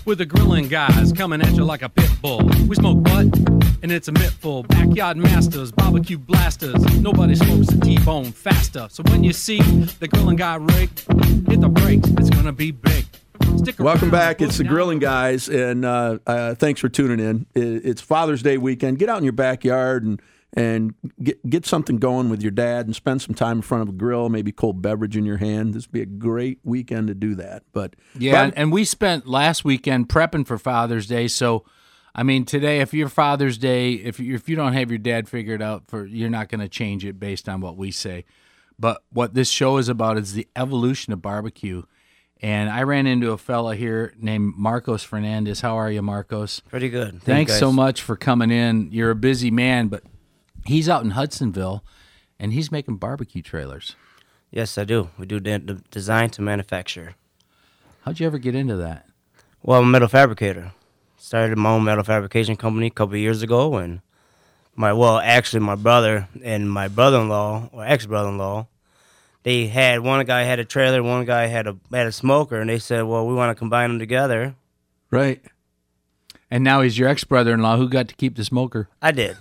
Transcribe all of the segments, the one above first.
with the grilling guys coming at you like a pit bull. We smoke what? And it's a mittful. Backyard masters, barbecue blasters. Nobody smokes a T-bone faster. So when you see the grilling guy rig, hit the brakes. It's gonna be big. Welcome back. It's the Grilling Guys, and thanks for tuning in. It's Father's Day weekend. Get out in your backyard and get something going with your dad and spend some time in front of a grill, maybe cold beverage in your hand. This would be a great weekend to do that. But and we spent last weekend prepping for Father's Day. So, I mean, today, if your Father's Day, if you don't have your dad figured out, you're not going to change it based on what we say. But what this show is about is the evolution of barbecue. And I ran into a fella here named Marcos Fernandez. How are you, Marcos? Pretty good. Thanks so much for coming in. You're a busy man, but he's out in Hudsonville, and he's making barbecue trailers. Yes, I do. We do the design to manufacture. How'd you ever get into that? Well, I'm a metal fabricator. Started my own metal fabrication company a couple of years ago, and my brother and my brother-in-law, or ex-brother-in-law, they had, one guy had a trailer, one guy had a smoker, and they said, well, we want to combine them together. Right. And now he's your ex-brother-in-law who got to keep the smoker. I did.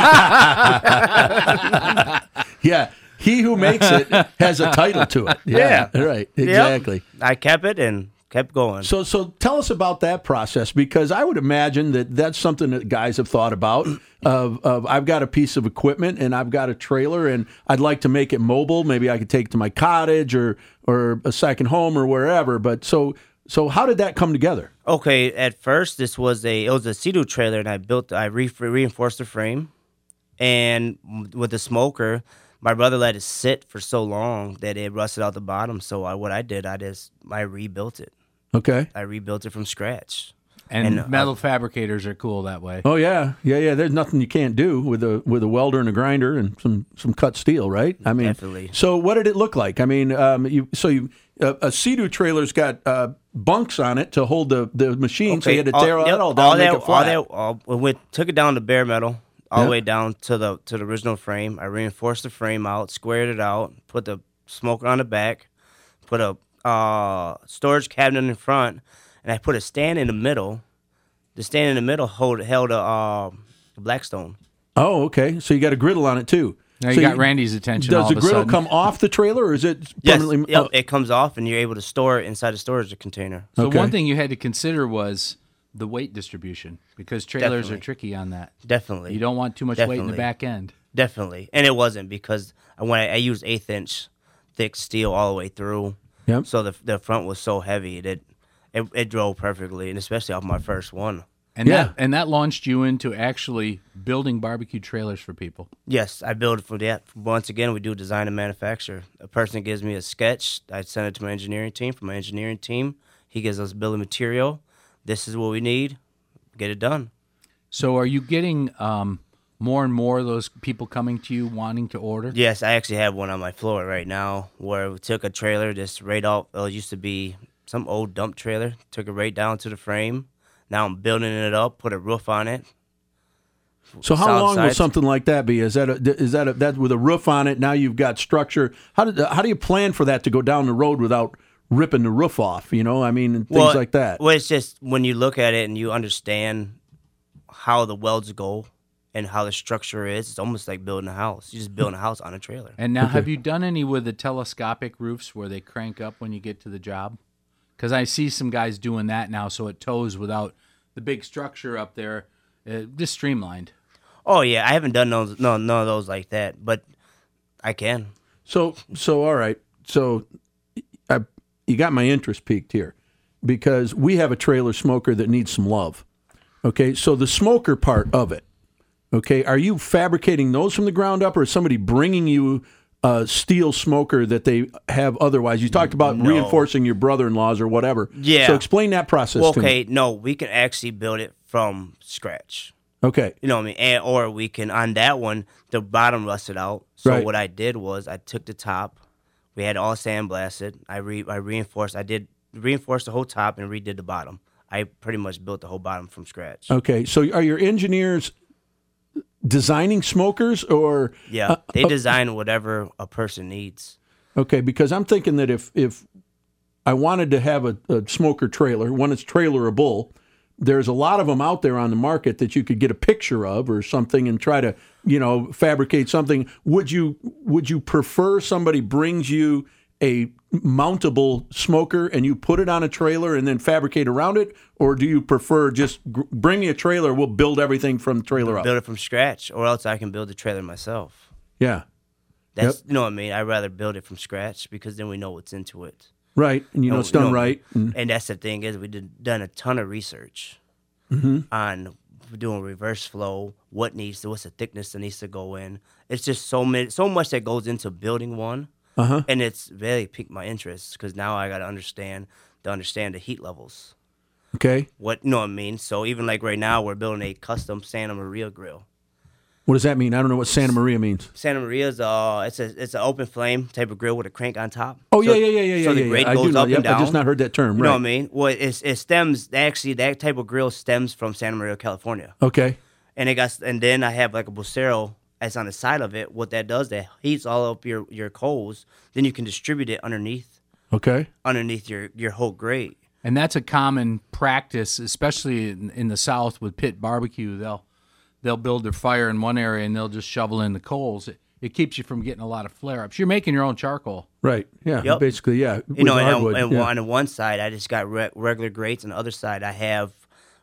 Yeah, he who makes it has a title to it. Yeah. Right, exactly. Yep. I kept it and kept going. So tell us about that process, because I would imagine that that's something that guys have thought about. Of I've got a piece of equipment and I've got a trailer and I'd like to make it mobile. Maybe I could take it to my cottage or a second home or wherever. But so how did that come together? Okay, at first it was a Sea-Doo trailer, and I reinforced the frame, and with the smoker, my brother let it sit for so long that it rusted out the bottom. So I rebuilt it. Okay, I rebuilt it from scratch. And metal fabricators are cool that way. Oh yeah. There's nothing you can't do with a welder and a grinder and some cut steel, right? I mean, definitely. So what did it look like? I mean, a Sea-Doo trailer's got bunks on it to hold the machine, Okay. so you had to tear that all down, make it flat. We took it down to bare metal, all the way down to the original frame. I reinforced the frame out, squared it out, put the smoker on the back, put a storage cabinet in front, and I put a stand in the middle. The stand in the middle held a Blackstone. Oh, okay. So you got a griddle on it too. Now you got Randy's attention. Does the griddle come off the trailer, or is it permanently? Yes, it comes off, and you're able to store it inside a storage container. So one thing you had to consider was the weight distribution, because trailers are tricky on that. Definitely. You don't want too much weight in the back end. Definitely. And it wasn't, because I used 1/8" thick steel all the way through. Yep. So the front was so heavy that it drove perfectly, and especially off my first one. And that launched you into actually building barbecue trailers for people. Yes, I build it for that. Once again, we do design and manufacture. A person gives me a sketch. I send it to my engineering team. From my engineering team, he gives us a bill of material. This is what we need. Get it done. So are you getting more and more of those people coming to you wanting to order? Yes, I actually have one on my floor right now where we took a trailer just right out. It used to be some old dump trailer. Took it right down to the frame. Now I'm building it up, put a roof on it. So how long will something like that be? Is that with a roof on it? Now you've got structure. How do you plan for that to go down the road without ripping the roof off? You know, I mean, things like that. Well, it's just when you look at it and you understand how the welds go and how the structure is, it's almost like building a house. You're just building a house on a trailer. And now, have you done any with the telescopic roofs where they crank up when you get to the job? Because I see some guys doing that now, so it tows without the big structure up there, just streamlined. Oh yeah, I haven't done none of those like that, but I can. So all right. So you got my interest piqued here, because we have a trailer smoker that needs some love. Okay, so the smoker part of it. Okay, are you fabricating those from the ground up, or is somebody bringing you a steel smoker that they have otherwise? You talked about reinforcing your brother-in-laws or whatever. Yeah. So explain that process to me. No, we can actually build it from scratch. Okay. You know what I mean? Or we can, on that one, the bottom rusted out. So what I did was I took the top. We had all sandblasted. I reinforced. I did reinforce the whole top and redid the bottom. I pretty much built the whole bottom from scratch. Okay. So are your engineers designing smokers, or? Yeah, they design whatever a person needs. Okay, because I'm thinking that if I wanted to have a smoker trailer, one that's trailerable. There's a lot of them out there on the market that you could get a picture of or something and try to, fabricate something. Would you prefer somebody brings you a mountable smoker and you put it on a trailer and then fabricate around it, or do you prefer just bring me a trailer, we'll build everything from the trailer up? Build it from scratch, or else I can build the trailer myself. Yeah. That's You know what I mean? I'd rather build it from scratch because then we know what's into it. Right, and it's done right. And that's the thing is done a ton of research on doing reverse flow, what's the thickness that needs to go in. It's just so much that goes into building one. And it's really piqued my interest because now I got to understand the heat levels. Okay. You know what I mean? So even like right now, we're building a custom Santa Maria grill. What does that mean? I don't know what Santa Maria means. Santa Maria's it's an open flame type of grill with a crank on top. Oh, so, yeah. So the grate goes up and down. I just not heard that term. You right. know what I mean? Well, it stems, actually, that type of grill stems from Santa Maria, California. Okay. And then I have like a Bucero that's on the side of it. What that does, that heats all up your coals. Then you can distribute it underneath your whole grate. And that's a common practice, especially in the South with pit barbecue. They'll build their fire in one area and they'll just shovel in the coals. It keeps you from getting a lot of flare-ups. You're making your own charcoal. Right. Yeah. Yep. Basically, yeah. And hardwood, on the one side, I just got regular grates. On the other side, I have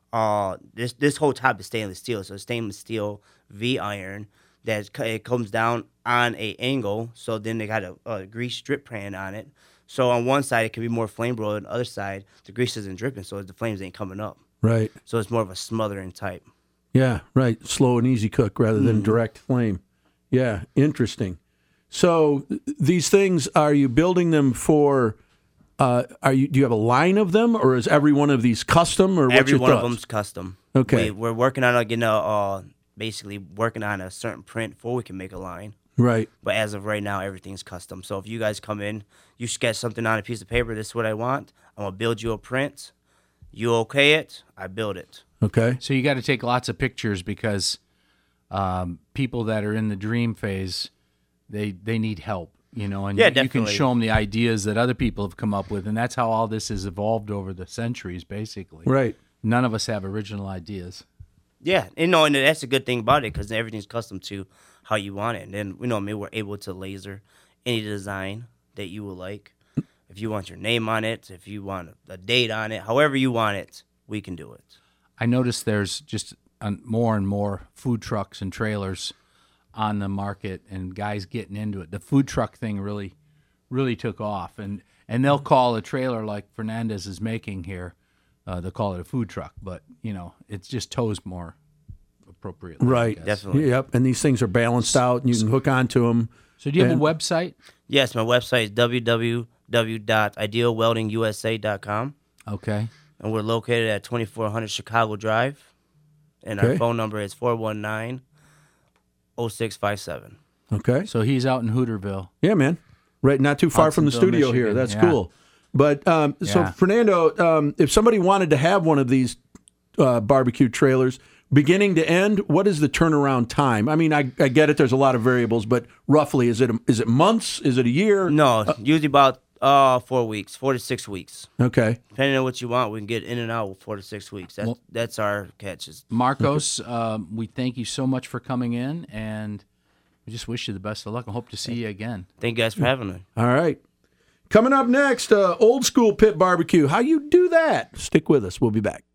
this whole top is stainless steel. So stainless steel V iron it comes down on a angle. So then they got a grease strip pan on it. So on one side, it can be more flame broiled. On the other side, the grease isn't dripping, so the flames ain't coming up. Right. So it's more of a smothering type. Yeah, right. Slow and easy cook rather than direct flame. Yeah, interesting. So these things, are you building them for? Do you have a line of them, or is every one of these custom? Or every one of them's custom. Okay, we're working on basically working on a certain print before we can make a line. Right. But as of right now, everything's custom. So if you guys come in, you sketch something on a piece of paper. This is what I want. I'm gonna build you a print. You okay it? I build it. Okay. So you got to take lots of pictures because people that are in the dream phase, they need help, and you can show them the ideas that other people have come up with, and that's how all this has evolved over the centuries, basically. Right. None of us have original ideas. Yeah, and that's a good thing about it because everything's custom to how you want it. And then, we're able to laser any design that you would like. If you want your name on it, if you want a date on it, however you want it, we can do it. I noticed there's just more and more food trucks and trailers on the market and guys getting into it. The food truck thing really, really took off. And they'll call a trailer like Fernandez is making here, they'll call it a food truck. But, it's just tows more appropriately. Right. Definitely. Yep. And these things are balanced out and you can hook onto them. So do you have a website? Yes, my website is www.idealweldingusa.com. Okay. And we're located at 2400 Chicago Drive. And our phone number is 419-0657. Okay. So he's out in Hooterville. Yeah, man. Right, not too far from the studio Michigan. here. That's Yeah. cool. But so, Fernando, if somebody wanted to have one of these barbecue trailers, beginning to end, what is the turnaround time? I mean, I get it. There's a lot of variables, but roughly, is it months? Is it a year? No, usually about 4 weeks, 4 to 6 weeks. Okay. Depending on what you want, we can get in and out with 4 to 6 weeks. That's our catches. Marcos, we thank you so much for coming in, and we just wish you the best of luck and hope to see you again. Thank you guys for having me. All right. Coming up next, old school pit barbecue. How you do that? Stick with us. We'll be back.